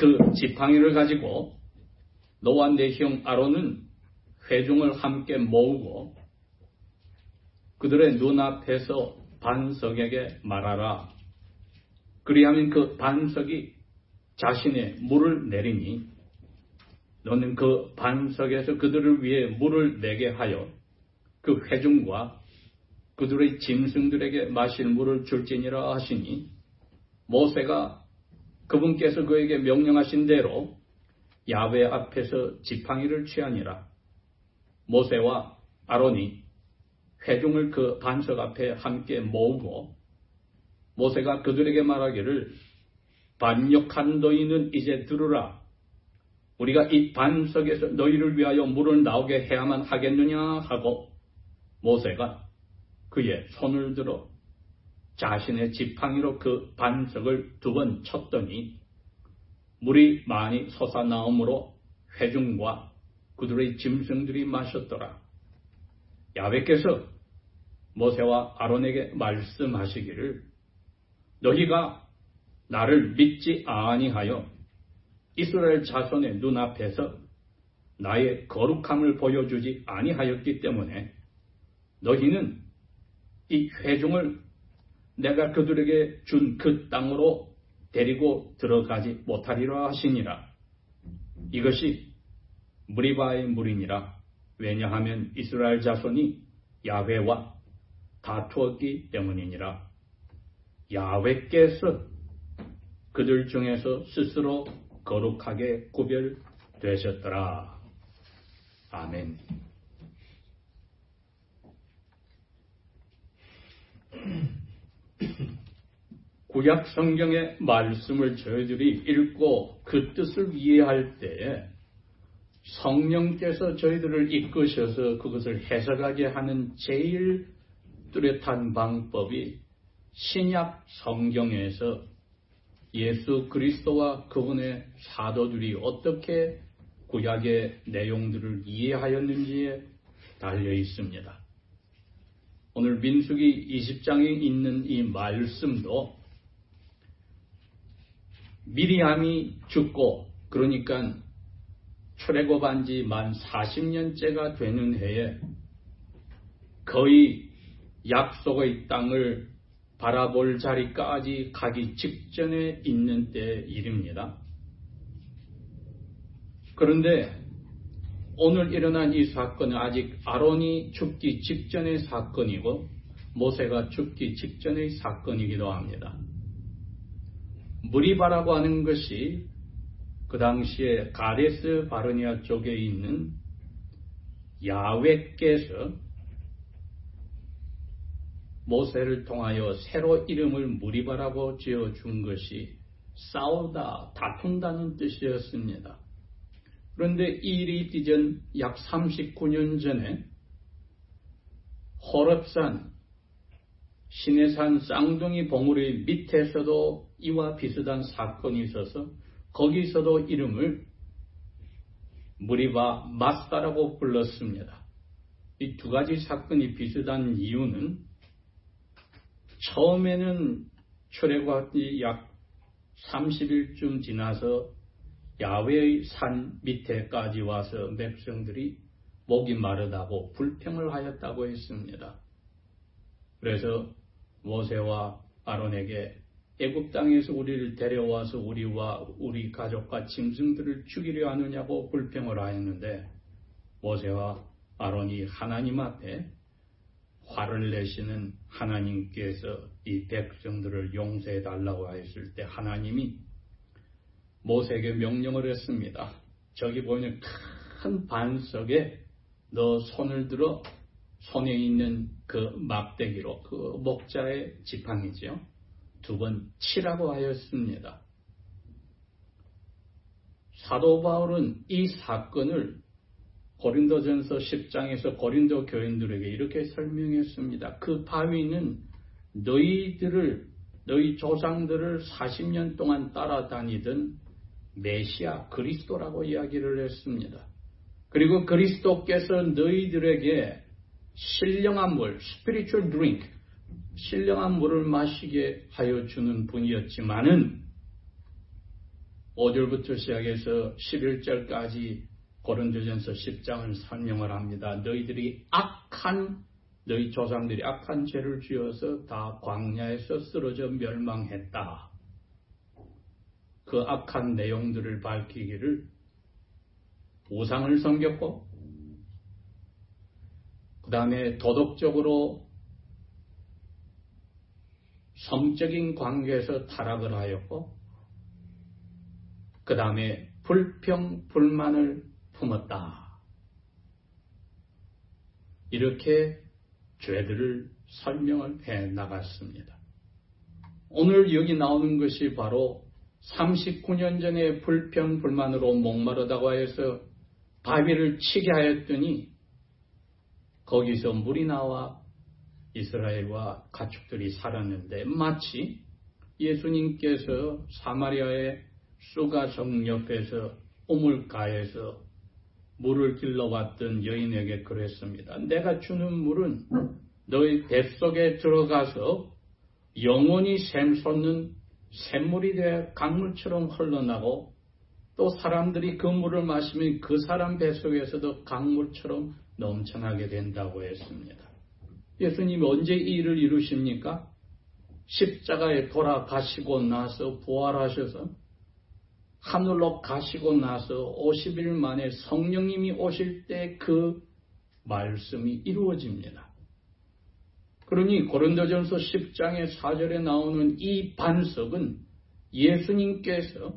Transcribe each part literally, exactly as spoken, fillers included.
그 지팡이를 가지고 너와 내 형 아론은 회중을 함께 모으고 그들의 눈앞에서 반석에게 말하라. 그리하면 그 반석이 자신의 물을 내리니 너는 그 반석에서 그들을 위해 물을 내게 하여 그 회중과 그들의 짐승들에게 마실 물을 줄지니라 하시니 모세가 그분께서 그에게 명령하신 대로 야훼 앞에서 지팡이를 취하니라. 모세와 아론이 회중을 그 반석 앞에 함께 모으고 모세가 그들에게 말하기를 반역한 너희는 이제 들으라. 우리가 이 반석에서 너희를 위하여 물을 나오게 해야만 하겠느냐 하고 모세가 그의 손을 들어 자신의 지팡이로 그 반석을 두 번 쳤더니 물이 많이 솟아나오므로 회중과 그들의 짐승들이 마셨더라. 야훼께서 모세와 아론에게 말씀하시기를 너희가 나를 믿지 아니하여 이스라엘 자손의 눈앞에서 나의 거룩함을 보여주지 아니하였기 때문에 너희는 이 회중을 내가 그들에게 준 그 땅으로 데리고 들어가지 못하리라 하시니라. 이것이 무리바의 물이니라. 왜냐하면 이스라엘 자손이 야훼와 다투었기 때문이니라. 야훼께서 그들 중에서 스스로 거룩하게 구별되셨더라. 아멘. 구약 성경의 말씀을 저희들이 읽고 그 뜻을 이해할 때에 성령께서 저희들을 이끄셔서 그것을 해석하게 하는 제일 뚜렷한 방법이 신약 성경에서 예수 그리스도와 그분의 사도들이 어떻게 구약의 내용들을 이해하였는지에 달려 있습니다. 오늘 민수기 이십 장에 있는 이 말씀도 미리암이 죽고 그러니까 출애굽한 지 만 사십 년째가 되는 해에 거의 약속의 땅을 바라볼 자리까지 가기 직전에 있는 때의 일입니다. 그런데 오늘 일어난 이 사건은 아직 아론이 죽기 직전의 사건이고 모세가 죽기 직전의 사건이기도 합니다. 무리바라고 하는 것이 그 당시에 가데스 바르니아 쪽에 있는 야훼께서 모세를 통하여 새로 이름을 무리바라고 지어준 것이 싸우다, 다툰다는 뜻이었습니다. 그런데 이 일이 이전 약 삼십구 년 전에 호렙산, 시내산 쌍둥이 봉우리 밑에서도 이와 비슷한 사건이 있어서 거기서도 이름을 무리바 마스다라고 불렀습니다. 이 두 가지 사건이 비슷한 이유는 처음에는 출애굽이 약 삼십 일쯤 지나서 야훼의 산 밑에까지 와서 백성들이 목이 마르다고 불평을 하였다고 했습니다. 그래서 모세와 아론에게 애굽 땅에서 우리를 데려와서 우리와 우리 가족과 짐승들을 죽이려 하느냐고 불평을 하였는데 모세와 아론이 하나님 앞에 화를 내시는 하나님께서 이 백성들을 용서해 달라고 하였을 때 하나님이 모세에게 명령을 했습니다. 저기 보이는 큰 반석에 너 손을 들어 손에 있는 그 막대기로 그 목자의 지팡이지요. 두 번 치라고 하였습니다. 사도 바울은 이 사건을 고린도전서 십 장에서 고린도 교인들에게 이렇게 설명했습니다. 그 바위는 너희들을 너희 조상들을 사십 년 동안 따라다니던 메시아 그리스도라고 이야기를 했습니다. 그리고 그리스도께서 너희들에게 신령한 물, spiritual drink, 신령한 물을 마시게 하여 주는 분이었지만은 오 절부터 시작해서 십일 절까지 고린도전서 십 장을 설명을 합니다. 너희들이 악한 너희 조상들이 악한 죄를 지어서 다 광야에서 쓰러져 멸망했다. 그 악한 내용들을 밝히기를 우상을 섬겼고 그 다음에 도덕적으로 성적인 관계에서 타락을 하였고 그 다음에 불평, 불만을 품었다. 이렇게 죄들을 설명을 해 나갔습니다. 오늘 여기 나오는 것이 바로 삼십구 년 전에 불평, 불만으로 목마르다고 해서 바위를 치게 하였더니 거기서 물이 나와 이스라엘과 가축들이 살았는데 마치 예수님께서 사마리아의 수가성 옆에서 우물가에서 물을 길러왔던 여인에게 그랬습니다. 내가 주는 물은 너희 뱃속에 들어가서 영원히 샘솟는 샘물이 되어 강물처럼 흘러나고 또 사람들이 그 물을 마시면 그 사람 뱃속에서도 강물처럼 넘쳐나게 된다고 했습니다. 예수님이 언제 이 일을 이루십니까? 십자가에 돌아가시고 나서 부활하셔서 하늘로 가시고 나서 오십 일 만에 성령님이 오실 때 그 말씀이 이루어집니다. 그러니 고린도전서 십 장의 사 절에 나오는 이 반석은 예수님께서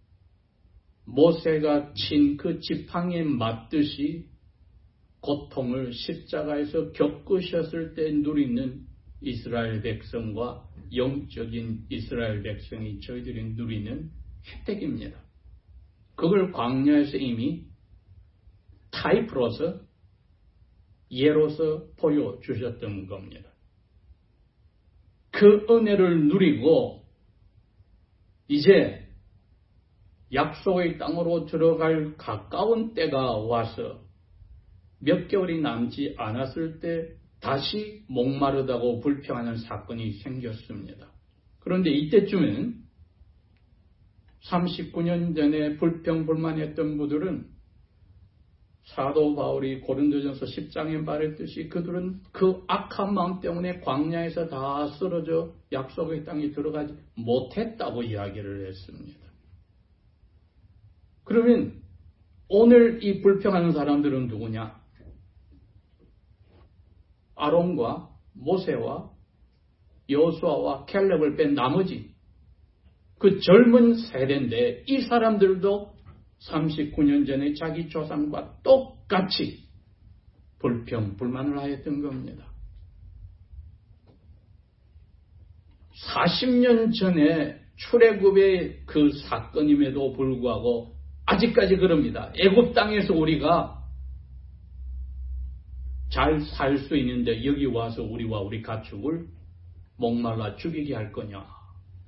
모세가 친 그 지팡이에 맞듯이 고통을 십자가에서 겪으셨을 때 누리는 이스라엘 백성과 영적인 이스라엘 백성이 저희들이 누리는 혜택입니다. 그걸 광야에서 이미 타입으로서 예로서 보여주셨던 겁니다. 그 은혜를 누리고 이제 약속의 땅으로 들어갈 가까운 때가 와서 몇 개월이 남지 않았을 때 다시 목마르다고 불평하는 사건이 생겼습니다. 그런데 이때쯤에는 삼십구 년 전에 불평불만했던 분들은 사도 바울이 고린도전서 십 장에 말했듯이 그들은 그 악한 마음 때문에 광야에서 다 쓰러져 약속의 땅에 들어가지 못했다고 이야기를 했습니다. 그러면 오늘 이 불평하는 사람들은 누구냐? 아론과 모세와 여호수아와 캘렙을 뺀 나머지 그 젊은 세대인데 이 사람들도 삼십구 년 전에 자기 조상과 똑같이 불평, 불만을 하였던 겁니다. 사십 년 전에 출애굽의 그 사건임에도 불구하고 아직까지 그럽니다. 애굽 땅에서 우리가 잘 살 수 있는데 여기 와서 우리와 우리 가축을 목말라 죽이게 할 거냐.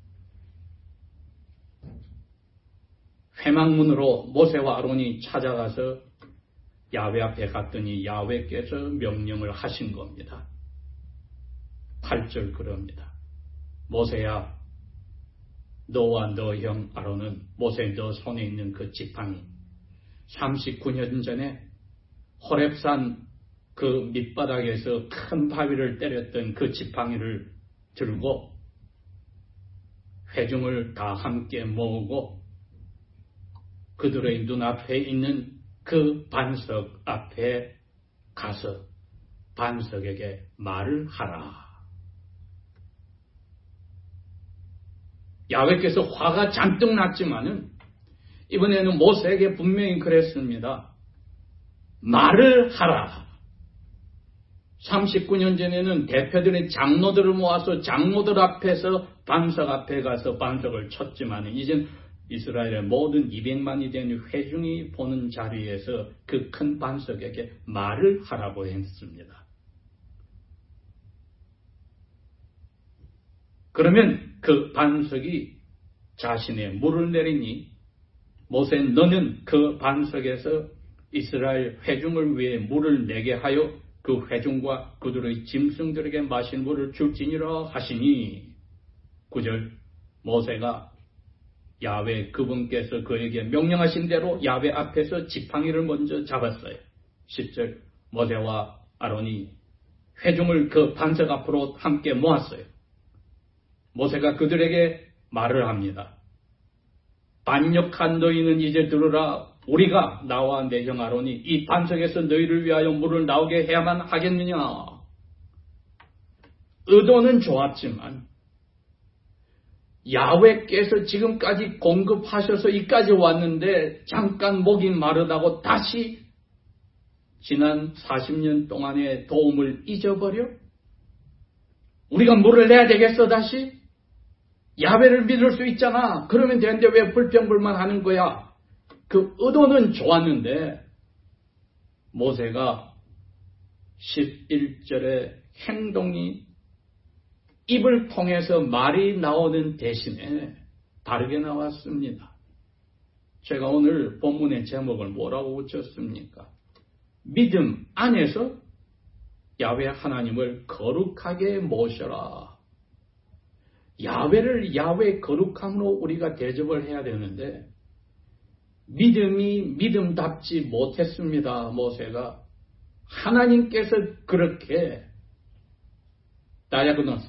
회막문으로 모세와 아론이 찾아가서 야훼 앞에 갔더니 야훼께서 명령을 하신 겁니다. 팔 절 그럽니다. 모세야, 너와 너 형 아론은 모세 너 손에 있는 그 지팡이 삼십구 년 전에 호렙산 그 밑바닥에서 큰 바위를 때렸던 그 지팡이를 들고 회중을 다 함께 모으고 그들의 눈앞에 있는 그 반석 앞에 가서 반석에게 말을 하라. 야훼께서 화가 잔뜩 났지만은 이번에는 모세에게 분명히 그랬습니다. 말을 하라. 삼십구 년 전에는 대표들의 장로들을 모아서 장로들 앞에서 반석 앞에 가서 반석을 쳤지만 이젠 이스라엘의 모든 이백만이 된 회중이 보는 자리에서 그 큰 반석에게 말을 하라고 했습니다. 그러면 그 반석이 자신의 물을 내리니 모세 너는 그 반석에서 이스라엘 회중을 위해 물을 내게 하여 그 회중과 그들의 짐승들에게 마실 물을 줄지니라 하시니 구 절 모세가 야훼 그분께서 그에게 명령하신 대로 야훼 앞에서 지팡이를 먼저 잡았어요. 십 절 모세와 아론이 회중을 그 반석 앞으로 함께 모았어요. 모세가 그들에게 말을 합니다. 반역한 너희는 이제 들으라. 우리가 나와 내 형 아론이 이 반석에서 너희를 위하여 물을 나오게 해야만 하겠느냐. 의도는 좋았지만 야훼께서 지금까지 공급하셔서 이까지 왔는데 잠깐 목이 마르다고 다시 지난 사십 년 동안의 도움을 잊어버려? 우리가 물을 내야 되겠어 다시? 야훼를 믿을 수 있잖아. 그러면 되는데 왜 불평불만하는 거야? 그 의도는 좋았는데 모세가 십일 절의 행동이 입을 통해서 말이 나오는 대신에 다르게 나왔습니다. 제가 오늘 본문의 제목을 뭐라고 붙였습니까? 믿음 안에서 야훼 하나님을 거룩하게 모셔라. 야훼를 야훼 거룩함으로 우리가 대접을 해야 되는데 믿음이 믿음답지 못했습니다. 모세가 하나님께서 그렇게 다야그노스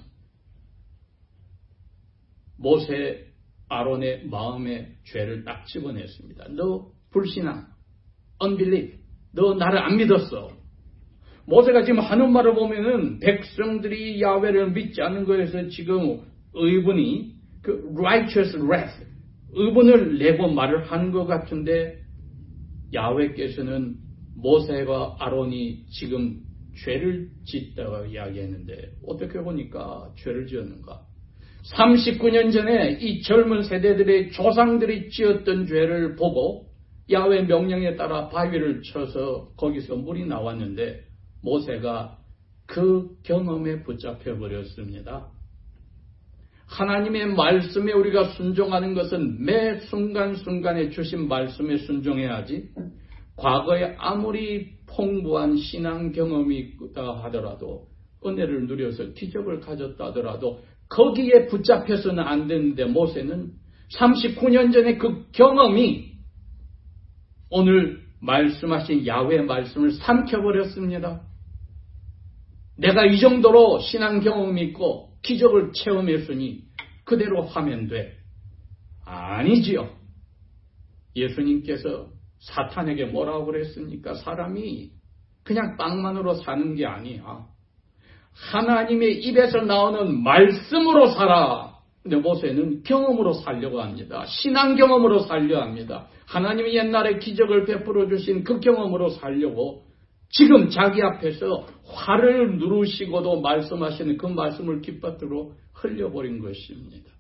모세 아론의 마음에 죄를 딱 집어냈습니다. 너 불신앙, unbelief, 너 나를 안 믿었어. 모세가 지금 하는 말을 보면은 백성들이 야훼를 믿지 않는 거에서 지금 의분이 그 righteous wrath, 의분을 내고 말을 하는 것 같은데 야훼께서는 모세와 아론이 지금 죄를 짓다고 이야기했는데 어떻게 보니까 죄를 지었는가? 삼십구 년 전에 이 젊은 세대들의 조상들이 지었던 죄를 보고 야훼 명령에 따라 바위를 쳐서 거기서 물이 나왔는데 모세가 그 경험에 붙잡혀 버렸습니다. 하나님의 말씀에 우리가 순종하는 것은 매 순간순간에 주신 말씀에 순종해야지 과거에 아무리 풍부한 신앙 경험이 있다 하더라도 은혜를 누려서 기적을 가졌다 하더라도 거기에 붙잡혀서는 안 되는데 모세는 삼십구 년 전에 그 경험이 오늘 말씀하신 야훼의 말씀을 삼켜버렸습니다. 내가 이 정도로 신앙 경험이 있고 기적을 체험했으니 그대로 하면 돼. 아니지요. 예수님께서 사탄에게 뭐라고 그랬습니까? 사람이 그냥 빵만으로 사는 게 아니야. 하나님의 입에서 나오는 말씀으로 살아. 근데 모세는 경험으로 살려고 합니다. 신앙 경험으로 살려 합니다. 하나님이 옛날에 기적을 베풀어 주신 그 경험으로 살려고 지금 자기 앞에서 화를 누르시고도 말씀하시는 그 말씀을 깃밭으로 흘려버린 것입니다.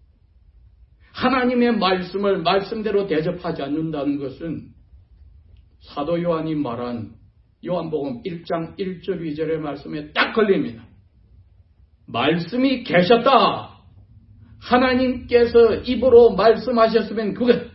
하나님의 말씀을 말씀대로 대접하지 않는다는 것은 사도 요한이 말한 요한복음 일 장 일 절 이 절의 말씀에 딱 걸립니다. 말씀이 계셨다. 하나님께서 입으로 말씀하셨으면 그것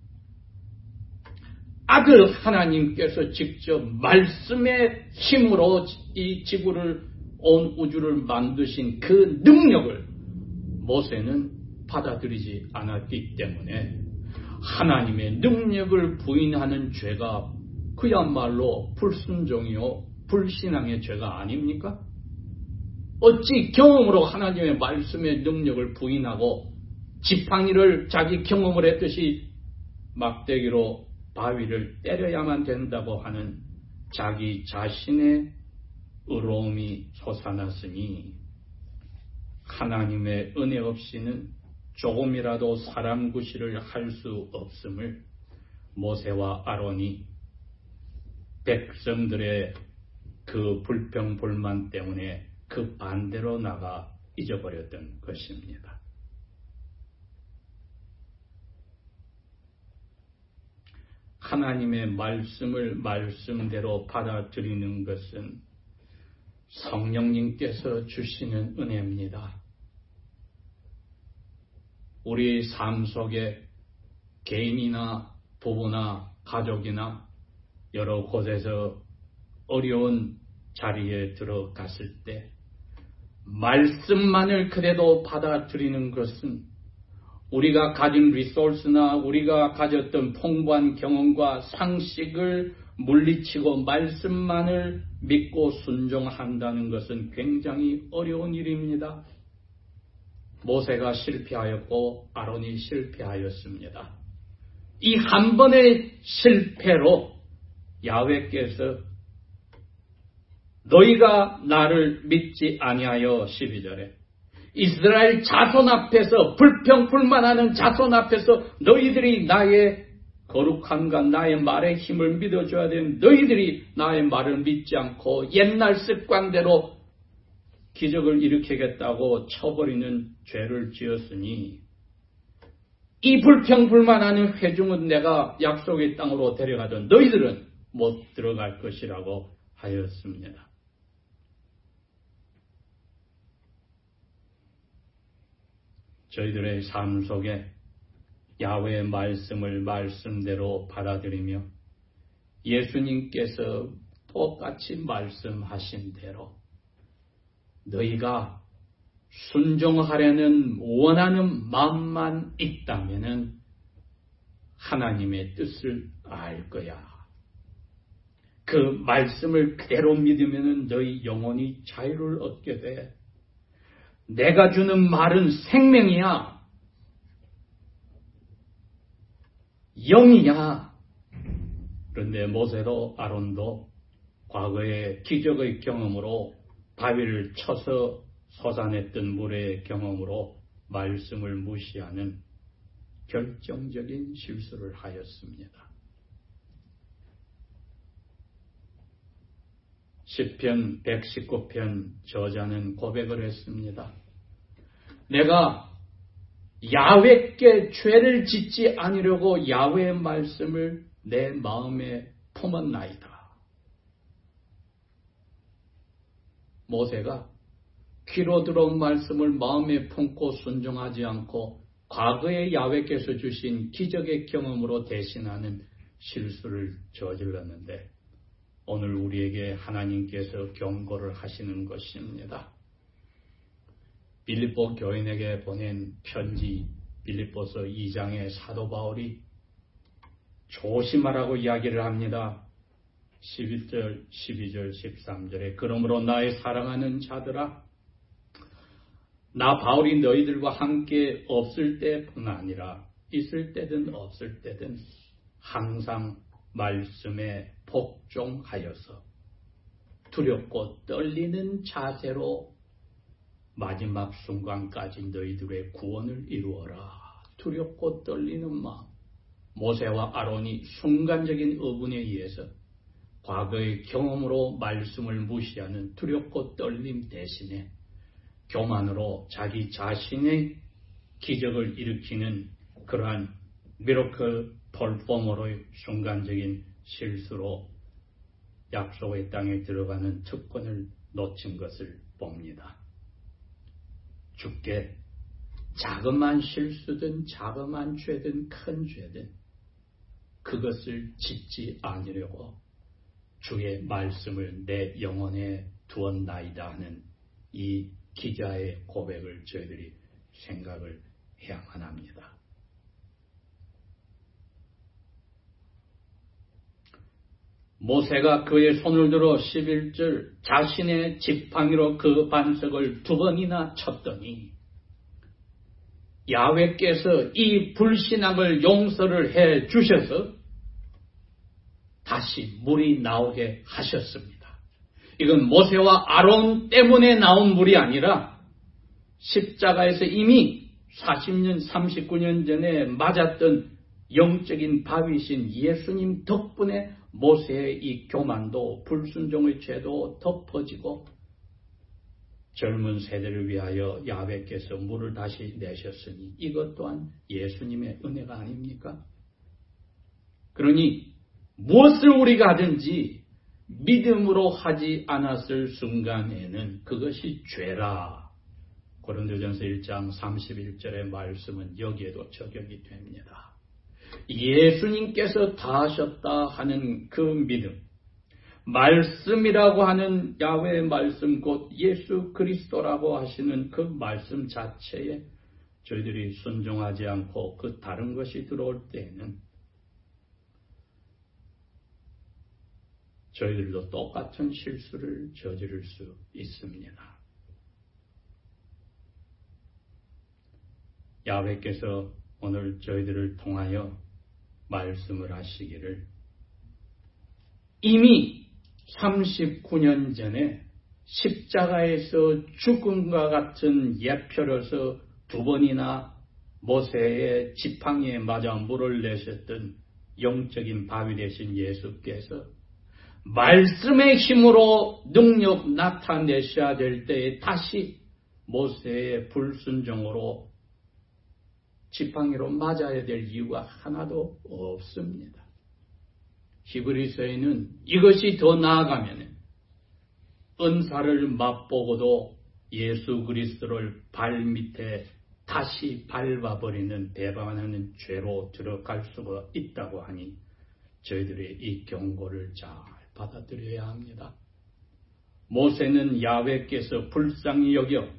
아들 하나님께서 직접 말씀의 힘으로 이 지구를 온 우주를 만드신 그 능력을 모세는 받아들이지 않았기 때문에 하나님의 능력을 부인하는 죄가 그야말로 불순종이요 불신앙의 죄가 아닙니까? 어찌 경험으로 하나님의 말씀의 능력을 부인하고 지팡이를 자기 경험을 했듯이 막대기로 바위를 때려야만 된다고 하는 자기 자신의 의로움이 솟아났으니 하나님의 은혜 없이는 조금이라도 사람 구실을 할 수 없음을 모세와 아론이 백성들의 그 불평불만 때문에 그 반대로 나가 잊어버렸던 것입니다. 하나님의 말씀을 말씀대로 받아들이는 것은 성령님께서 주시는 은혜입니다. 우리 삶 속에 개인이나 부부나 가족이나 여러 곳에서 어려운 자리에 들어갔을 때 말씀만을 그래도 받아들이는 것은 우리가 가진 리소스나 우리가 가졌던 풍부한 경험과 상식을 물리치고 말씀만을 믿고 순종한다는 것은 굉장히 어려운 일입니다. 모세가 실패하였고 아론이 실패하였습니다. 이 한 번의 실패로 야훼께서 너희가 나를 믿지 아니하여 십이 절에 이스라엘 자손 앞에서 불평불만하는 자손 앞에서 너희들이 나의 거룩함과 나의 말의 힘을 믿어줘야 되는 너희들이 나의 말을 믿지 않고 옛날 습관대로 기적을 일으키겠다고 쳐버리는 죄를 지었으니 이 불평불만하는 회중은 내가 약속의 땅으로 데려가던 너희들은 못 들어갈 것이라고 하였습니다. 저희들의 삶 속에 야훼의 말씀을 말씀대로 받아들이며 예수님께서 똑같이 말씀하신 대로 너희가 순종하려는 원하는 마음만 있다면은 하나님의 뜻을 알 거야. 그 말씀을 그대로 믿으면은 너희 영혼이 자유를 얻게 돼. 내가 주는 말은 생명이야. 영이야. 그런데 모세도 아론도 과거의 기적의 경험으로 바위를 쳐서 솟아냈던 물의 경험으로 말씀을 무시하는 결정적인 실수를 하였습니다. 시편 백십구 편 저자는 고백을 했습니다. 내가 야훼께 죄를 짓지 아니려고 야훼의 말씀을 내 마음에 품었나이다. 모세가 귀로 들어온 말씀을 마음에 품고 순종하지 않고 과거에 야훼께서 주신 기적의 경험으로 대신하는 실수를 저질렀는데 오늘 우리에게 하나님께서 경고를 하시는 것입니다. 빌립보 교인에게 보낸 편지 빌립보서 이 장의 사도 바울이 조심하라고 이야기를 합니다. 십일 절, 십이 절, 십삼 절에 그러므로 나의 사랑하는 자들아 나 바울이 너희들과 함께 없을 때뿐 아니라 있을 때든 없을 때든 항상 말씀에 복종하여서 두렵고 떨리는 자세로 마지막 순간까지 너희들의 구원을 이루어라. 두렵고 떨리는 마음. 모세와 아론이 순간적인 어분에 의해서 과거의 경험으로 말씀을 무시하는 두렵고 떨림 대신에 교만으로 자기 자신의 기적을 일으키는 그러한 미러클 퍼포머로의 순간적인 실수로 약속의 땅에 들어가는 특권을 놓친 것을 봅니다. 주께 자그마한 실수든 자그마한 죄든 큰 죄든 그것을 짓지 않으려고 주의 말씀을 내 영혼에 두었나이다 하는 이 기자의 고백을 저희들이 생각을 해야만 합니다. 모세가 그의 손을 들어 십일 절 자신의 지팡이로 그 반석을 두 번이나 쳤더니 야훼께서 이 불신앙을 용서를 해 주셔서 다시 물이 나오게 하셨습니다. 이건 모세와 아론 때문에 나온 물이 아니라 십자가에서 이미 사십 년, 삼십구 년 전에 맞았던 영적인 바위신 예수님 덕분에 모세의 이 교만도 불순종의 죄도 덮어지고 젊은 세대를 위하여 야훼께서 물을 다시 내셨으니 이것 또한 예수님의 은혜가 아닙니까? 그러니 무엇을 우리가 하든지 믿음으로 하지 않았을 순간에는 그것이 죄라. 고린도전서 일 장 삼십일 절의 말씀은 여기에도 적용이 됩니다. 예수님께서 다 하셨다 하는 그 믿음, 말씀이라고 하는 야훼의 말씀 곧 예수 그리스도라고 하시는 그 말씀 자체에 저희들이 순종하지 않고 그 다른 것이 들어올 때에는 저희들도 똑같은 실수를 저지를 수 있습니다. 야훼께서 오늘 저희들을 통하여 말씀을 하시기를 이미 삼십구 년 전에 십자가에서 죽음과 같은 예표로서 두 번이나 모세의 지팡이에 맞아 물을 내셨던 영적인 바위 되신 예수께서 말씀의 힘으로 능력 나타내셔야 될 때에 다시 모세의 불순종으로 지팡이로 맞아야 될 이유가 하나도 없습니다. 히브리서에는 이것이 더 나아가면 은사를 맛보고도 예수 그리스도를 발밑에 다시 밟아버리는 배반하는 죄로 들어갈 수가 있다고 하니 저희들이 이 경고를 잘 받아들여야 합니다. 모세는 야훼께서 불쌍히 여겨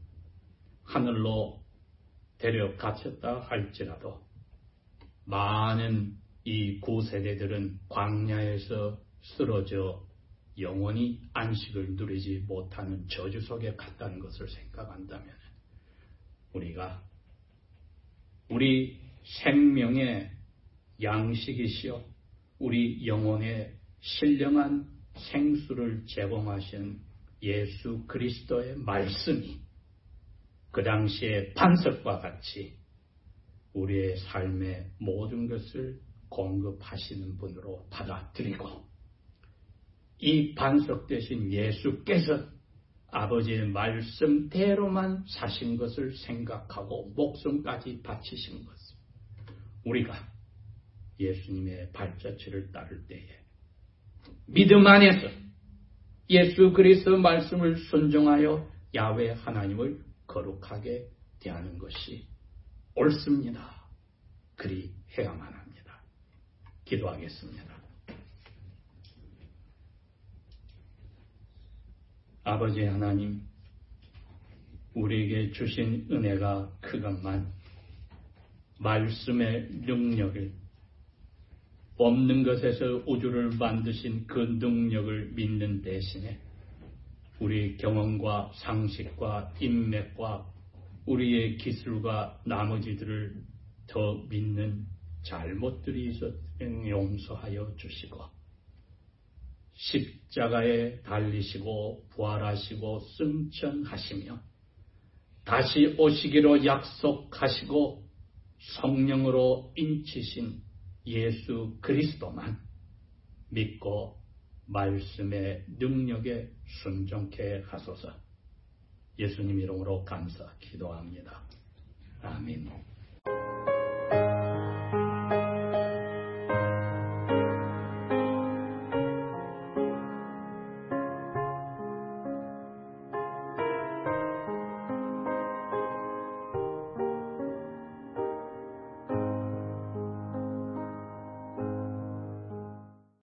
하늘로 데려가셨다 할지라도 많은 이 구세대들은 광야에서 쓰러져 영원히 안식을 누리지 못하는 저주 속에 갔다는 것을 생각한다면 우리가 우리 생명의 양식이시여 우리 영혼의 신령한 생수를 제공하신 예수 그리스도의 말씀이 그 당시의 반석과 같이 우리의 삶의 모든 것을 공급하시는 분으로 받아들이고 이 반석 되신 예수께서 아버지의 말씀대로만 사신 것을 생각하고 목숨까지 바치신 것을 우리가 예수님의 발자취를 따를 때에 믿음 안에서 예수 그리스도 말씀을 순종하여 야훼 하나님을 거룩하게 대하는 것이 옳습니다. 그리 해야만 합니다. 기도하겠습니다. 아버지 하나님, 우리에게 주신 은혜가 크건만 말씀의 능력을 없는 것에서 우주를 만드신 그 능력을 믿는 대신에 우리 경험과 상식과 인맥과 우리의 기술과 나머지들을 더 믿는 잘못들이 있었으면 용서하여 주시고 십자가에 달리시고 부활하시고 승천하시며 다시 오시기로 약속하시고 성령으로 인치신 예수 그리스도만 믿고 말씀의 능력에 순종케 하소서. 예수님 이름으로 감사 기도합니다. 아멘.